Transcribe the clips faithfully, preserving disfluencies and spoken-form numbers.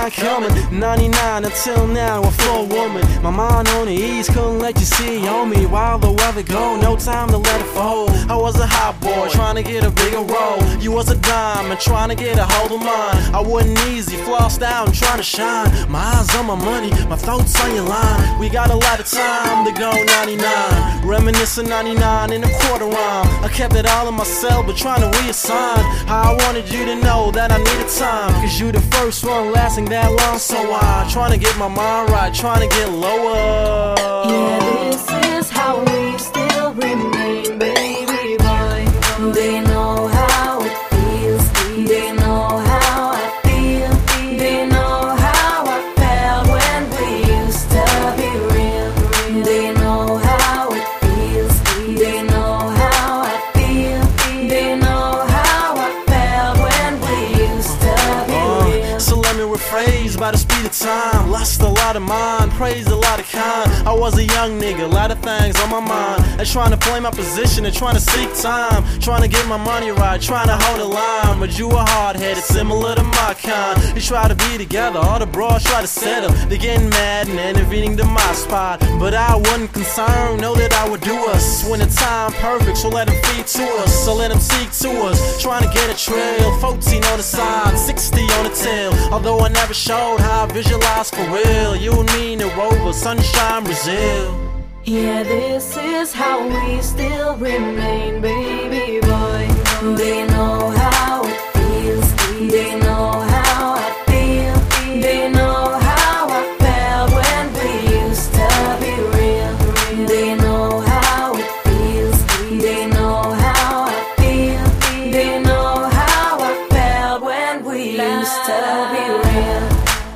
ninety-nine coming, ninety-nine until now, a full woman. My mind on the east, couldn't let you see on me. While the weather go, no time to let it fold. I was a hot boy, trying to get a bigger role. You was a diamond, trying to get a hold of mine. I wasn't easy, flossed out and trying to shine. My eyes on my money, my thoughts on your line. We got a lot of time to go ninety-nine. Reminiscing ninety-nine in a quarter rhyme. I kept it all in myself, but trying to reassign. How I wanted you to know that I needed time, cause you the first one lasting that long. So I trying to get my mind right, trying to get lower. Yeah, this is how we still remain, baby boy. They know how it feels, they know how I feel, they know how I felt when we used to be real. They know how it feels, they know how I feel, they know how I felt when we used to be real. Uh, so let me rephrase by the speed of time. Lost a lot of mind, praised a lot of kind. I was a young nigga, a lot of things on my mind. And trying to play my position and trying to seek time. Trying to get my money right, trying to hold a line. But you were hard-headed, similar to my kind. You try to be together, all the bros try to settle. They getting mad and intervening to my spot. But I wasn't concerned, know that I would do us when the time perfect, so let them feed to us. So let them seek to us, trying to get a trail. fourteen on the side, sixty on the tail. Although I never showed how I visualize for real. You and me in the Rover, sunshine, Brazil. Yeah, this is how we still remain, baby boy. They know how it feels, they know how I feel, they know how I felt when we used to be real. They know how it feels, they know how I feel, they know how I felt when we used to be real.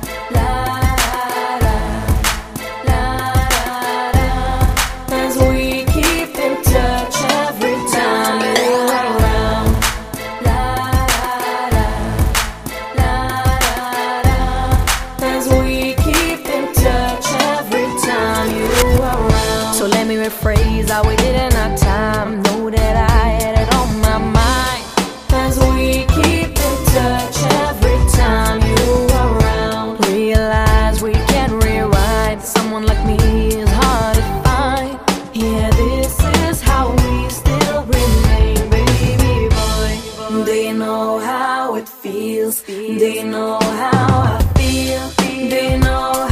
Rephrase how we did in our time. Know that I had it on my mind. As we keep in touch every time you are around. Realize we can rewrite. Someone like me is hard to find. Yeah, this is how we still remain, baby boy. They know how it feels, they know how I feel, they know how